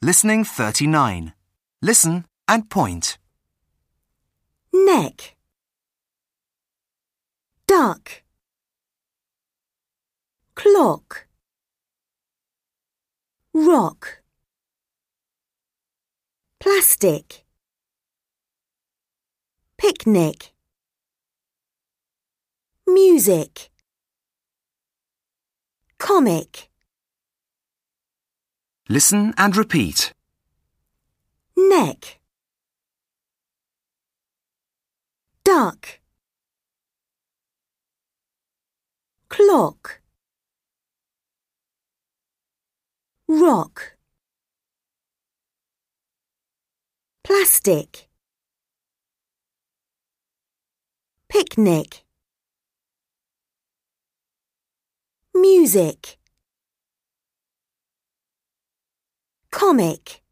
Listening 39. Listen and point. Neck, duck, clock, rock, plastic, picnic, music, comic. Listen and repeat. Neck, duck, clock, rock, plastic, picnic, music, comic.